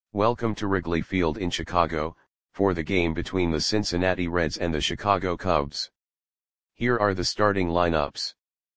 Welcome to Wrigley Field in Chicago, for the game between the Cincinnati Reds and the Chicago Cubs. Here are the starting lineups.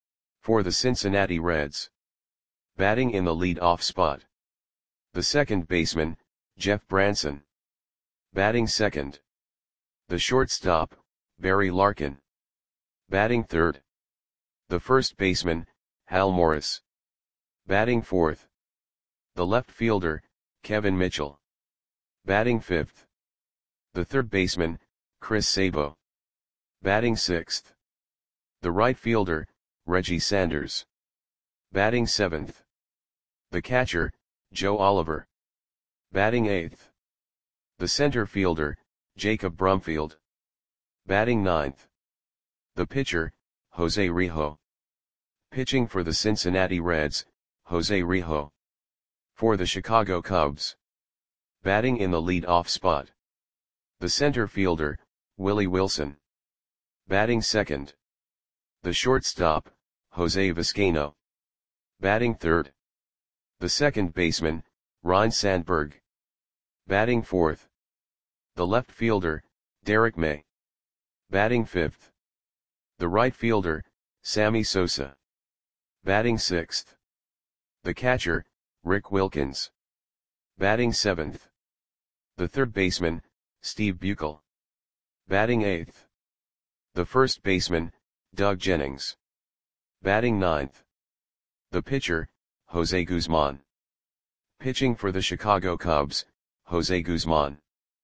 For the Cincinnati Reds. Batting in the lead-off spot. The second baseman, Jeff Branson. Batting second. The shortstop, Barry Larkin. Batting third. The first baseman, Hal Morris. Batting fourth. The left fielder, Kevin Mitchell. Batting fifth. The third baseman, Chris Sabo. Batting sixth. The right fielder, Reggie Sanders. Batting seventh. The catcher, Joe Oliver. Batting eighth. The center fielder, Jacob Brumfield. Batting ninth. The pitcher, Jose Rijo. Pitching for the Cincinnati Reds, Jose Rijo. For the Chicago Cubs. Batting in the lead-off spot. The center fielder, Willie Wilson. Batting second. The shortstop, Jose Vizcaino. Batting third. The second baseman, Ryne Sandberg. Batting fourth. The left fielder, Derek May. Batting fifth. The right fielder, Sammy Sosa. Batting sixth. The catcher, Rick Wilkins. Batting seventh. The third baseman, Steve Buechel. Batting eighth. The first baseman, Doug Jennings. Batting ninth. The pitcher, Jose Guzman. Pitching for the Chicago Cubs, Jose Guzman.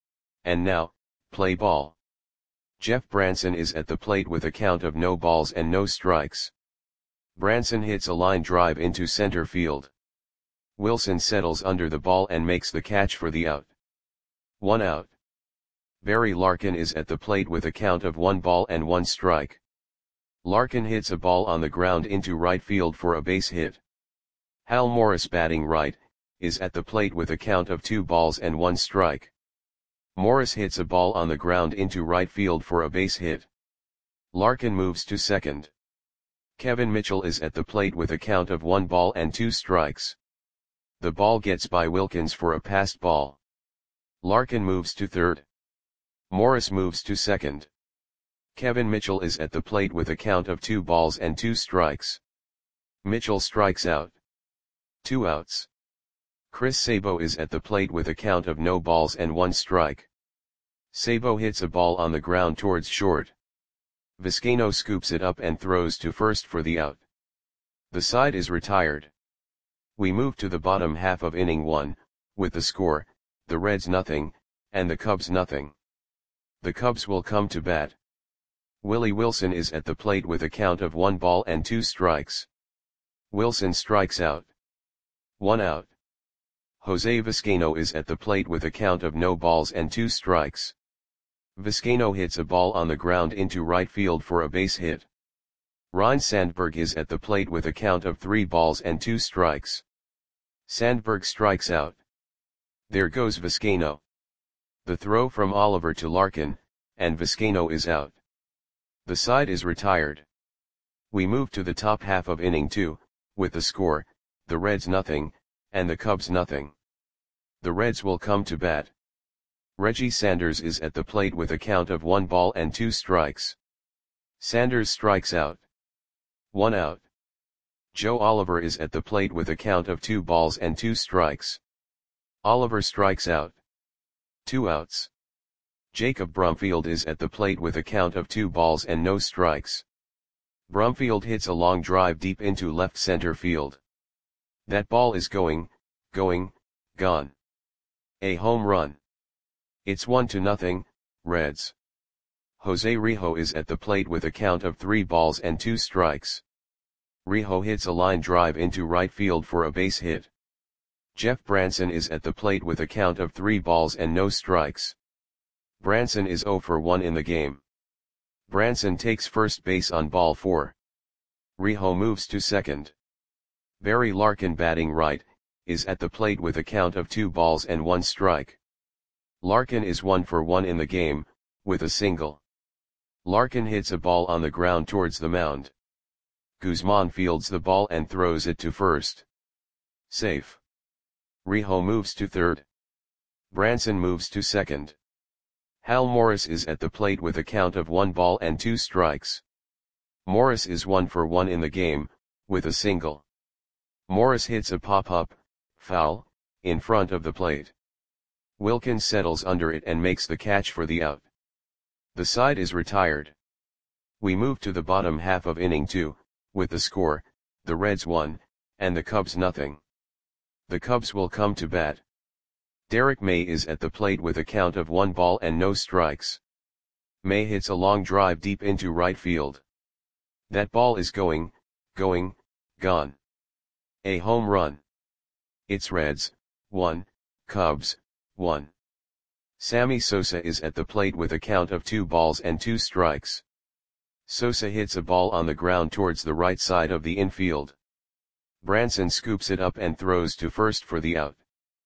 And now, play ball. Jeff Branson is at the plate with a count of no balls and no strikes. Branson hits a line drive into center field. Wilson settles under the ball and makes the catch for the out. 1 out. Barry Larkin is at the plate with a count of 1 ball and 1 strike. Larkin hits a ball on the ground into right field for a base hit. Hal Morris, batting right, is at the plate with a count of 2 balls and 1 strike. Morris hits a ball on the ground into right field for a base hit. Larkin moves to second. Kevin Mitchell is at the plate with a count of 1 ball and 2 strikes. The ball gets by Wilkins for a passed ball. Larkin moves to third. Morris moves to second. Kevin Mitchell is at the plate with a count of 2 balls and 2 strikes. Mitchell strikes out. 2 outs. Chris Sabo is at the plate with a count of no balls and 1 strike. Sabo hits a ball on the ground towards short. Vizcaino scoops it up and throws to first for the out. The side is retired. We move to the bottom half of inning 1, with the score, the Reds nothing, and the Cubs nothing. The Cubs will come to bat. Willie Wilson is at the plate with a count of 1 ball and 2 strikes. Wilson strikes out. 1 out. Jose Vizcaino is at the plate with a count of no balls and 2 strikes. Vizcaino hits a ball on the ground into right field for a base hit. Ryne Sandberg is at the plate with a count of 3 balls and 2 strikes. Sandberg strikes out. There goes Vizcaino. The throw from Oliver to Larkin, and Vizcaino is out. The side is retired. We move to the top half of inning 2, with the score, the Reds nothing, and the Cubs nothing. The Reds will come to bat. Reggie Sanders is at the plate with a count of 1 ball and 2 strikes. Sanders strikes out. 1 out. Joe Oliver is at the plate with a count of 2 balls and 2 strikes. Oliver strikes out. 2 outs. Jacob Brumfield is at the plate with a count of 2 balls and no strikes. Brumfield hits a long drive deep into left center field. That ball is gone. A home run. It's 1-0, Reds. Jose Rijo is at the plate with a count of 3 balls and 2 strikes. Rijo hits a line drive into right field for a base hit. Jeff Branson is at the plate with a count of 3 balls and no strikes. Branson is 0 for 1 in the game. Branson takes first base on ball 4. Rijo moves to second. Barry Larkin, batting right, is at the plate with a count of 2 balls and 1 strike. Larkin is 1 for 1 in the game, with a single. Larkin hits a ball on the ground towards the mound. Guzman fields the ball and throws it to first. Safe. Rijo moves to third. Branson moves to second. Hal Morris is at the plate with a count of 1 ball and 2 strikes. Morris is 1 for 1 in the game, with a single. Morris hits a pop-up, foul, in front of the plate. Wilkins settles under it and makes the catch for the out. The side is retired. We move to the bottom half of inning 2, with the score, the Reds 1, and the Cubs nothing. The Cubs will come to bat. Derek May is at the plate with a count of 1 ball and no strikes. May hits a long drive deep into right field. That ball is going, gone. A home run. It's Reds, 1, Cubs, 1. Sammy Sosa is at the plate with a count of 2 balls and 2 strikes. Sosa hits a ball on the ground towards the right side of the infield. Branson scoops it up and throws to first for the out.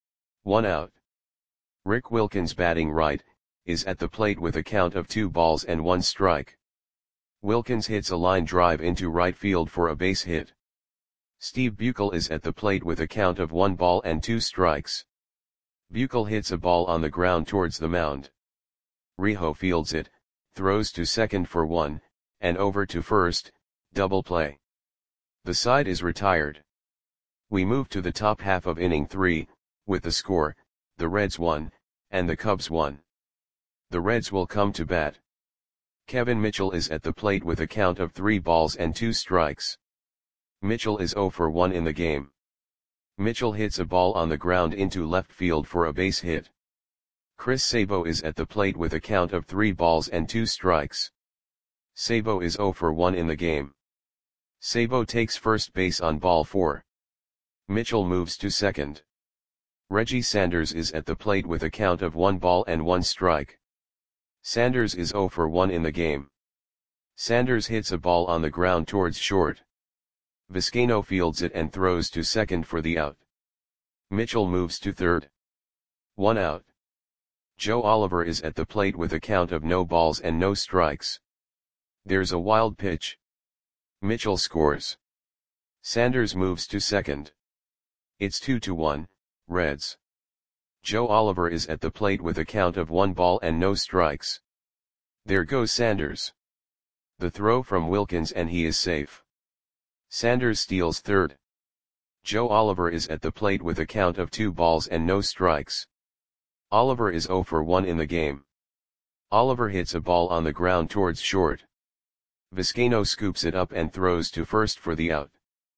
1 out. Rick Wilkins, batting right, is at the plate with a count of 2 balls and 1 strike. Wilkins hits a line drive into right field for a base hit. Steve Buechel is at the plate with a count of 1 ball and 2 strikes. Buechel hits a ball on the ground towards the mound. Rijo fields it, throws to second for 1, and over to first, double play. The side is retired. We move to the top half of inning 3, with the score, the Reds 1, and the Cubs 1. The Reds will come to bat. Kevin Mitchell is at the plate with a count of 3 balls and 2 strikes. Mitchell is 0 for 1 in the game. Mitchell hits a ball on the ground into left field for a base hit. Chris Sabo is at the plate with a count of 3 balls and 2 strikes. Sabo is 0 for 1 in the game. Sabo takes first base on ball 4. Mitchell moves to second. Reggie Sanders is at the plate with a count of 1 ball and 1 strike. Sanders is 0 for 1 in the game. Sanders hits a ball on the ground towards short. Vizcaino fields it and throws to second for the out. Mitchell moves to third. 1 out. Joe Oliver is at the plate with a count of no balls and no strikes. There's a wild pitch. Mitchell scores. Sanders moves to second. It's 2-1, Reds. Joe Oliver is at the plate with a count of 1 ball and no strikes. There goes Sanders. The throw from Wilkins and he is safe. Sanders steals third. Joe Oliver is at the plate with a count of 2 balls and no strikes. Oliver is 0 for 1 in the game. Oliver hits a ball on the ground towards short. Vizcaino scoops it up and throws to first for the out.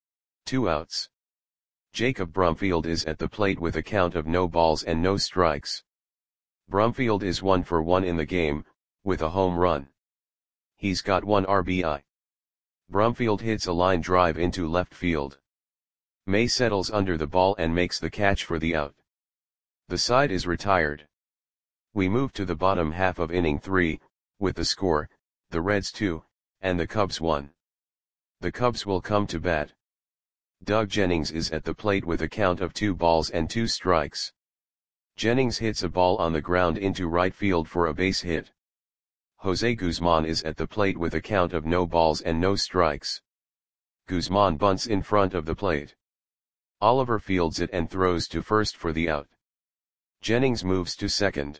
2 outs. Jacob Brumfield is at the plate with a count of no balls and no strikes. Brumfield is 1 for 1 in the game, with a home run. He's got 1 RBI. Brumfield hits a line drive into left field. May settles under the ball and makes the catch for the out. The side is retired. We move to the bottom half of inning 3, with the score, the Reds 2, and the Cubs 1. The Cubs will come to bat. Doug Jennings is at the plate with a count of 2 balls and 2 strikes. Jennings hits a ball on the ground into right field for a base hit. Jose Guzman is at the plate with a count of no balls and no strikes. Guzman bunts in front of the plate. Oliver fields it and throws to first for the out. Jennings moves to second.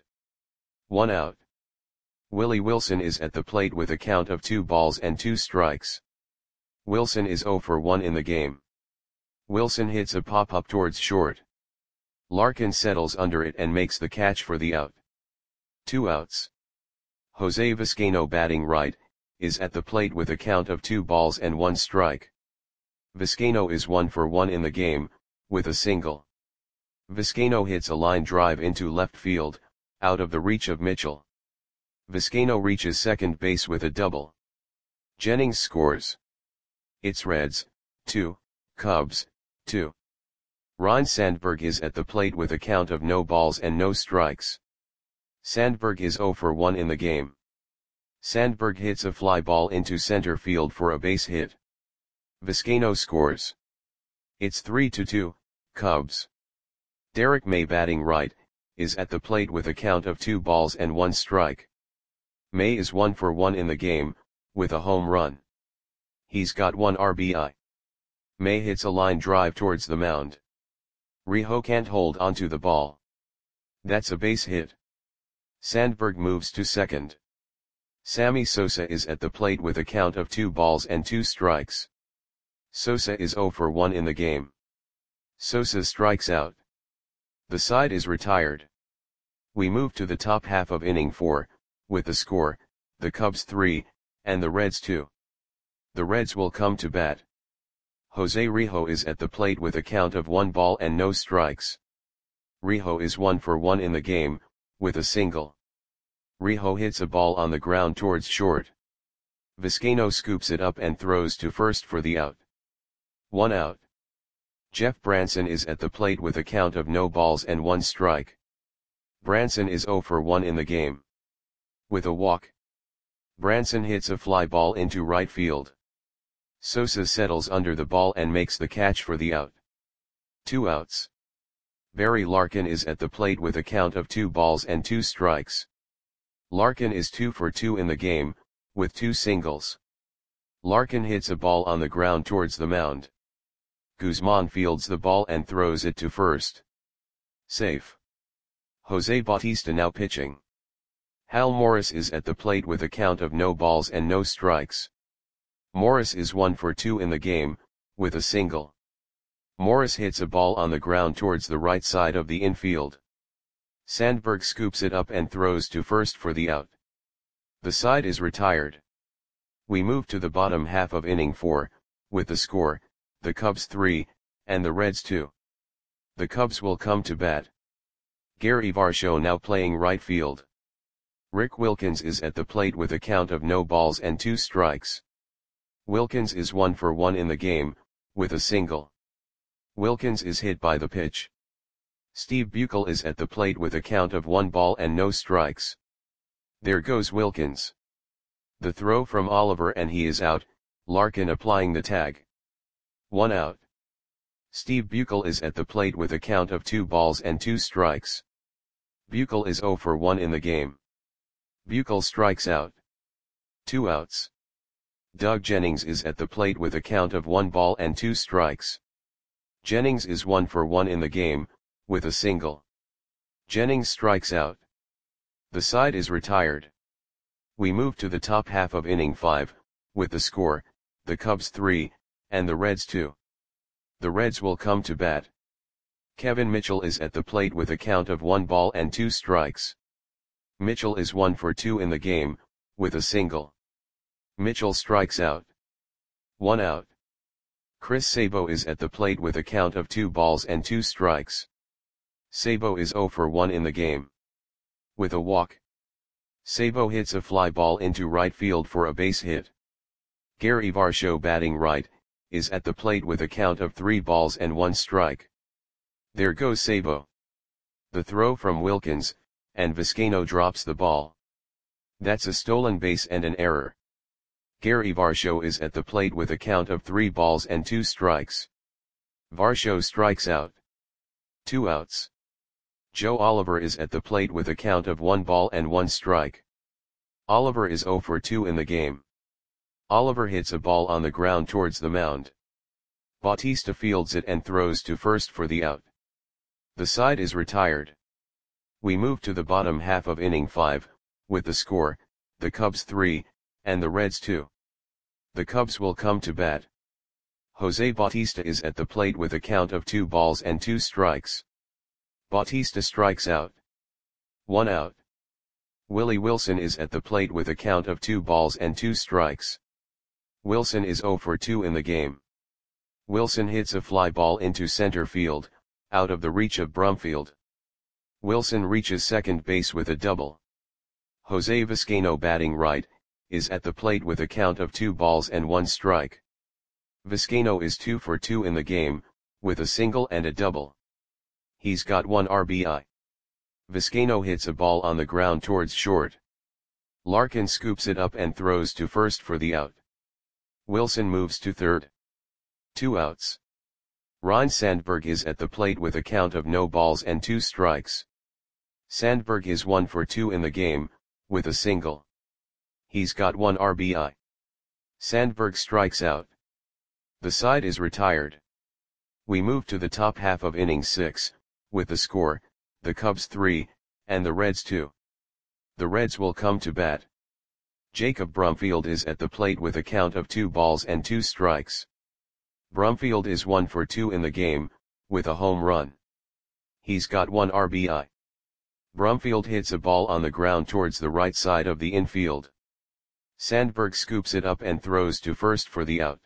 1 out. Willie Wilson is at the plate with a count of 2 balls and 2 strikes. Wilson is 0 for 1 in the game. Wilson hits a pop-up towards short. Larkin settles under it and makes the catch for the out. 2 outs. Jose Vizcaino, batting right, is at the plate with a count of 2 balls and 1 strike. Vizcaino is 1 for 1 in the game, with a single. Vizcaino hits a line drive into left field, out of the reach of Mitchell. Vizcaino reaches second base with a double. Jennings scores. It's Reds, 2, Cubs, 2. Ryne Sandberg is at the plate with a count of no balls and no strikes. Sandberg is 0 for 1 in the game. Sandberg hits a fly ball into center field for a base hit. Vizcaino scores. It's 3-2, Cubs. Derek May, batting right, is at the plate with a count of 2 balls and 1 strike. May is 1 for 1 in the game, with a home run. He's got 1 RBI. May hits a line drive towards the mound. Rijo can't hold onto the ball. That's a base hit. Sandberg moves to second. Sammy Sosa is at the plate with a count of 2 balls and 2 strikes. Sosa is 0 for 1 in the game. Sosa strikes out. The side is retired. We move to the top half of inning 4, with the score, the Cubs 3, and the Reds 2. The Reds will come to bat. Jose Rijo is at the plate with a count of 1 ball and no strikes. Rijo is 1 for 1 in the game, with a single. Rijo hits a ball on the ground towards short. Vizcaino scoops it up and throws to first for the out. 1 out. Jeff Branson is at the plate with a count of no balls and 1 strike. Branson is 0 for 1 in the game. With a walk, Branson hits a fly ball into right field. Sosa settles under the ball and makes the catch for the out. 2 outs. Barry Larkin is at the plate with a count of 2 balls and 2 strikes. Larkin is 2 for 2 in the game, with 2 singles. Larkin hits a ball on the ground towards the mound. Guzman fields the ball and throws it to first. Safe. Jose Bautista now pitching. Hal Morris is at the plate with a count of no balls and no strikes. Morris is 1 for 2 in the game, with a single. Morris hits a ball on the ground towards the right side of the infield. Sandberg scoops it up and throws to first for the out. The side is retired. We move to the bottom half of inning 4, with the score, the Cubs 3, and the Reds 2. The Cubs will come to bat. Gary Varsho now playing right field. Rick Wilkins is at the plate with a count of no balls and 2 strikes. Wilkins is 1 for 1 in the game, with a single. Wilkins is hit by the pitch. Steve Buechel is at the plate with a count of 1 ball and no strikes. There goes Wilkins. The throw from Oliver and he is out, Larkin applying the tag. 1 out. Steve Buechel is at the plate with a count of 2 balls and 2 strikes. Buechel is 0 for 1 in the game. Buechel strikes out. 2 outs. Doug Jennings is at the plate with a count of 1 ball and 2 strikes. Jennings is 1 for 1 in the game, with a single. Jennings strikes out. The side is retired. We move to the top half of inning 5, with the score, the Cubs 3, and the Reds 2. The Reds will come to bat. Kevin Mitchell is at the plate with a count of 1 ball and 2 strikes. Mitchell is 1 for 2 in the game, with a single. Mitchell strikes out. 1 out. Chris Sabo is at the plate with a count of 2 balls and 2 strikes. Sabo is 0 for 1 in the game. With a walk, Sabo hits a fly ball into right field for a base hit. Gary Varsho batting right, is at the plate with a count of 3 balls and 1 strike. There goes Sabo. The throw from Wilkins, and Vizcaino drops the ball. That's a stolen base and an error. Gary Varsho is at the plate with a count of 3 balls and 2 strikes. Varsho strikes out. 2 outs. Joe Oliver is at the plate with a count of 1 ball and 1 strike. Oliver is 0 for 2 in the game. Oliver hits a ball on the ground towards the mound. Bautista fields it and throws to first for the out. The side is retired. We move to the bottom half of inning 5, with the score, the Cubs 3, and the Reds 2. The Cubs will come to bat. Jose Bautista is at the plate with a count of 2 balls and 2 strikes. Bautista strikes out. 1 out. Willie Wilson is at the plate with a count of 2 balls and 2 strikes. Wilson is 0 for 2 in the game. Wilson hits a fly ball into center field, out of the reach of Brumfield. Wilson reaches second base with a double. Jose Vizcaino batting right, is at the plate with a count of 2 balls and 1 strike. Vizcaino is 2 for 2 in the game, with a single and a double. He's got 1 RBI. Vizcaino hits a ball on the ground towards short. Larkin scoops it up and throws to first for the out. Wilson moves to third. 2 outs. Ryne Sandberg is at the plate with a count of no balls and 2 strikes. Sandberg is 1 for 2 in the game, with a single. He's got 1 RBI. Sandberg strikes out. The side is retired. We move to the top half of inning 6, with the score, the Cubs 3, and the Reds 2. The Reds will come to bat. Jacob Brumfield is at the plate with a count of 2 balls and 2 strikes. Brumfield is 1 for 2 in the game, with a home run. He's got 1 RBI. Brumfield hits a ball on the ground towards the right side of the infield. Sandberg scoops it up and throws to first for the out.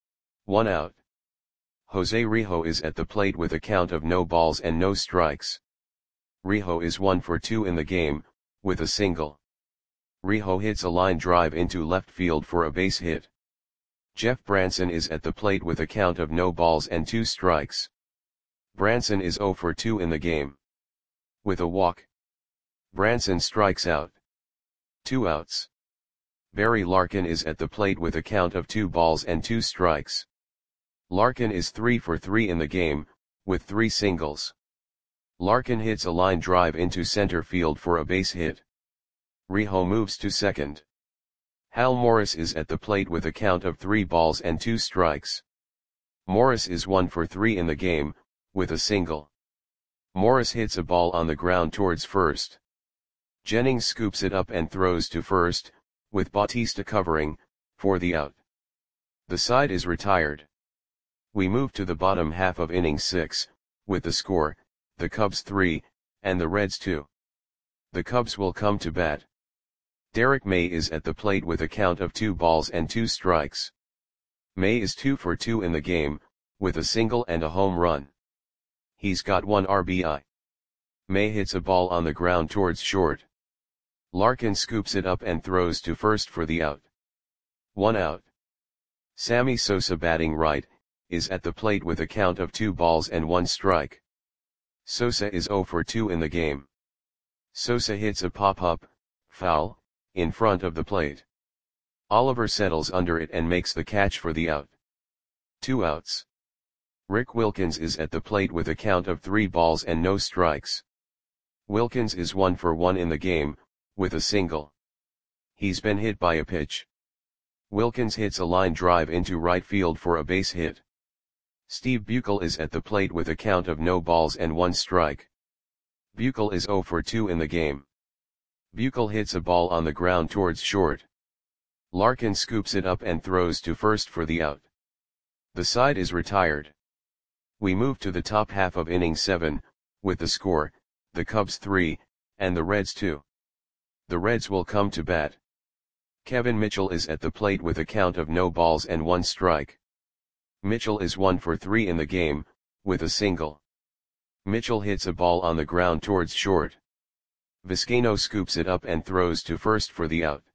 1 out. Jose Rijo is at the plate with a count of no balls and no strikes. Rijo is 1 for 2 in the game, with a single. Rijo hits a line drive into left field for a base hit. Jeff Branson is at the plate with a count of no balls and 2 strikes. Branson is 0 for 2 in the game. With a walk. Branson strikes out. 2 outs. Barry Larkin is at the plate with a count of 2 balls and 2 strikes. Larkin is 3 for 3 in the game, with 3 singles. Larkin hits a line drive into center field for a base hit. Rijo moves to second. Hal Morris is at the plate with a count of 3 balls and 2 strikes. Morris is 1 for 3 in the game, with a single. Morris hits a ball on the ground towards first. Jennings scoops it up and throws to first, with Bautista covering, for the out. The side is retired. We move to the bottom half of inning 6, with the score, the Cubs 3, and the Reds 2. The Cubs will come to bat. Derek May is at the plate with a count of 2 balls and 2 strikes. May is 2 for 2 in the game, with a single and a home run. He's got 1 RBI. May hits a ball on the ground towards short. Larkin scoops it up and throws to first for the out. 1 out. Sammy Sosa, batting right, is at the plate with a count of 2 balls and 1 strike. Sosa is 0 for 2 in the game. Sosa hits a pop-up, foul, in front of the plate. Oliver settles under it and makes the catch for the out. 2 outs. Rick Wilkins is at the plate with a count of 3 balls and no strikes. Wilkins is 1 for 1 in the game, with a single. He's been hit by a pitch. Wilkins hits a line drive into right field for a base hit. Steve Buechel is at the plate with a count of no balls and 1 strike. Buechel is 0 for 2 in the game. Buechel hits a ball on the ground towards short. Larkin scoops it up and throws to first for the out. The side is retired. We move to the top half of inning 7, with the score, the Cubs 3, and the Reds 2. The Reds will come to bat. Kevin Mitchell is at the plate with a count of no balls and 1 strike. Mitchell is 1 for 3 in the game, with a single. Mitchell hits a ball on the ground towards short. Vizcaino scoops it up and throws to first for the out.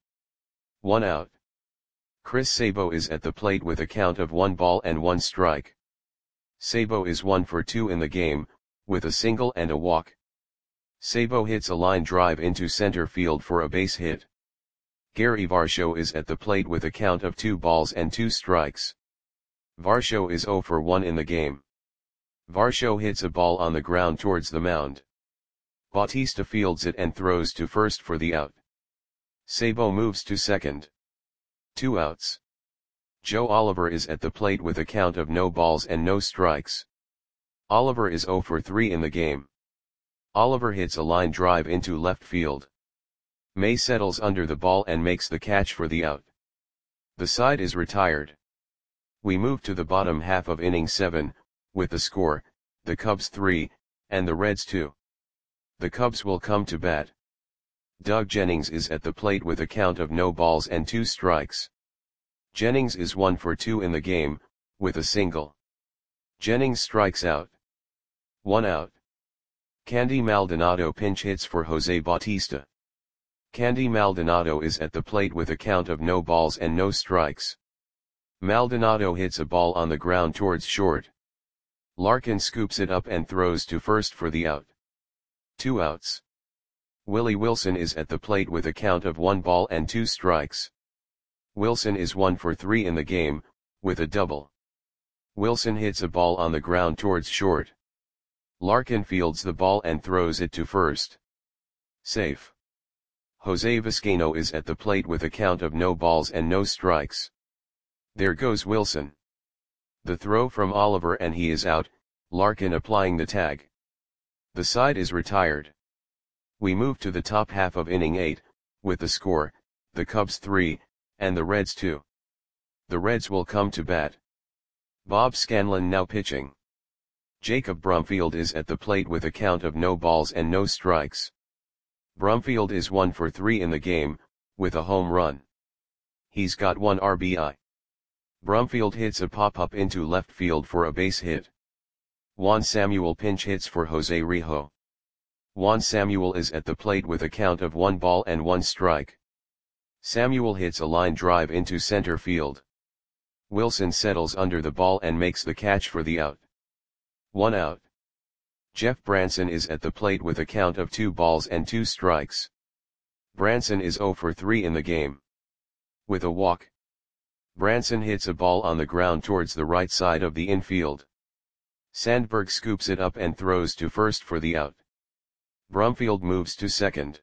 1 out. Chris Sabo is at the plate with a count of 1 ball and 1 strike. Sabo is 1 for 2 in the game, with a single and a walk. Sabo hits a line drive into center field for a base hit. Gary Varsho is at the plate with a count of 2 balls and 2 strikes. Varsho is 0 for 1 in the game. Varsho hits a ball on the ground towards the mound. Bautista fields it and throws to first for the out. Sabo moves to second. 2 outs. Joe Oliver is at the plate with a count of no balls and no strikes. Oliver is 0 for 3 in the game. Oliver hits a line drive into left field. May settles under the ball and makes the catch for the out. The side is retired. We move to the bottom half of inning 7, with the score, the Cubs 3, and the Reds 2. The Cubs will come to bat. Doug Jennings is at the plate with a count of no balls and 2 strikes. Jennings is 1 for 2 in the game, with a single. Jennings strikes out. 1 out. Candy Maldonado pinch hits for Jose Bautista. Candy Maldonado is at the plate with a count of no balls and no strikes. Maldonado hits a ball on the ground towards short. Larkin scoops it up and throws to first for the out. 2 outs. Willie Wilson is at the plate with a count of 1 ball and 2 strikes. Wilson is 1 for 3 in the game, with a double. Wilson hits a ball on the ground towards short. Larkin fields the ball and throws it to first. Safe. Jose Vizcaino is at the plate with a count of no balls and no strikes. There goes Wilson. The throw from Oliver and he is out, Larkin applying the tag. The side is retired. We move to the top half of inning 8, with the score, the Cubs 3, and the Reds 2. The Reds will come to bat. Bob Scanlon now pitching. Jacob Brumfield is at the plate with a count of no balls and no strikes. Brumfield is 1 for 3 in the game, with a home run. He's got 1 RBI. Brumfield hits a pop-up into left field for a base hit. Juan Samuel pinch hits for Jose Rijo. Juan Samuel is at the plate with a count of 1 ball and 1 strike. Samuel hits a line drive into center field. Wilson settles under the ball and makes the catch for the out. 1 out. Jeff Branson is at the plate with a count of 2 balls and 2 strikes. Branson is 0 for 3 in the game. With a walk. Branson hits a ball on the ground towards the right side of the infield. Sandberg scoops it up and throws to first for the out. Brumfield moves to second.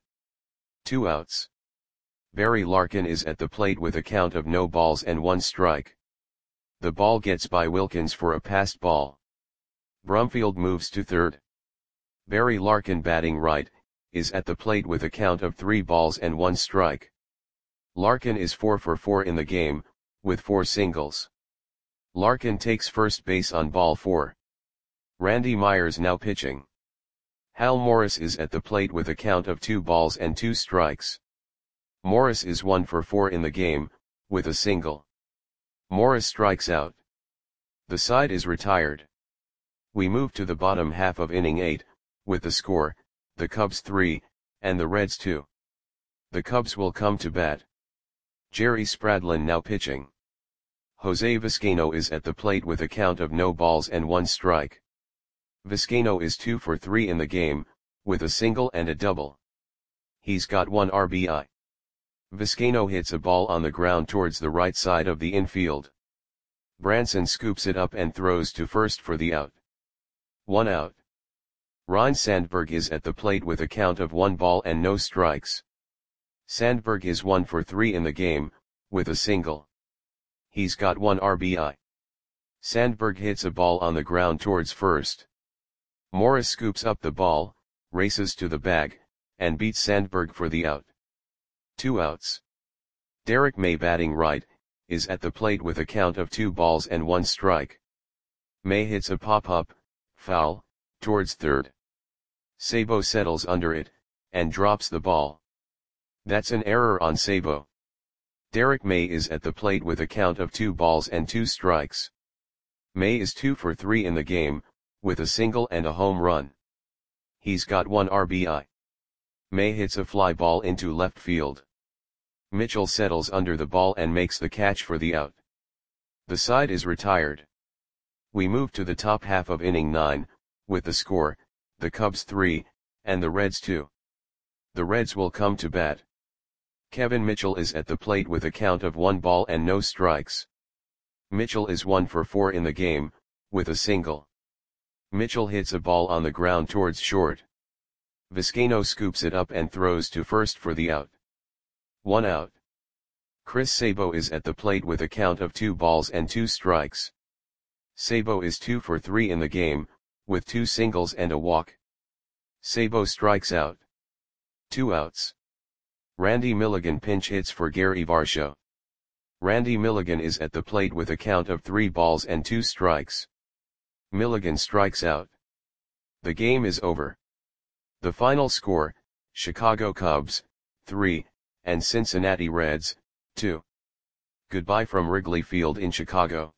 2 outs. Barry Larkin is at the plate with a count of no balls and 1 strike. The ball gets by Wilkins for a passed ball. Brumfield moves to third. Barry Larkin, batting right, is at the plate with a count of 3 balls and 1 strike. Larkin is 4 for 4 in the game, with 4 singles. Larkin takes first base on ball 4. Randy Myers now pitching. Hal Morris is at the plate with a count of 2 balls and 2 strikes. Morris is 1 for 4 in the game, with a single. Morris strikes out. The side is retired. We move to the bottom half of inning 8, with the score, the Cubs 3, and the Reds 2. The Cubs will come to bat. Jerry Spradlin now pitching. Jose Vizcaino is at the plate with a count of no balls and 1 strike. Vizcaino is 2 for 3 in the game, with a single and a double. He's got 1 RBI. Vizcaino hits a ball on the ground towards the right side of the infield. Branson scoops it up and throws to first for the out. 1 out. Ryne Sandberg is at the plate with a count of 1 ball and no strikes. Sandberg is 1 for 3 in the game, with a single. He's got 1 RBI. Sandberg hits a ball on the ground towards first. Morris scoops up the ball, races to the bag, and beats Sandberg for the out. 2 outs. Derek May, batting right, is at the plate with a count of 2 balls and 1 strike. May hits a pop-up, foul, towards third. Sabo settles under it, and drops the ball. That's an error on Sabo. Derek May is at the plate with a count of 2 balls and 2 strikes. May is 2 for 3 in the game, with a single and a home run. He's got 1 RBI. May hits a fly ball into left field. Mitchell settles under the ball and makes the catch for the out. The side is retired. We move to the top half of inning 9, with the score, the Cubs 3, and the Reds 2. The Reds will come to bat. Kevin Mitchell is at the plate with a count of 1 ball and no strikes. Mitchell is 1 for 4 in the game, with a single. Mitchell hits a ball on the ground towards short. Vizcaino scoops it up and throws to first for the out. 1 out. Chris Sabo is at the plate with a count of 2 balls and 2 strikes. Sabo is 2 for 3 in the game, with 2 singles and a walk. Sabo strikes out. 2 outs. Randy Milligan pinch hits for Gary Varsho. Randy Milligan is at the plate with a count of 3 balls and 2 strikes. Milligan strikes out. The game is over. The final score, Chicago Cubs, 3, and Cincinnati Reds, 2. Goodbye from Wrigley Field in Chicago.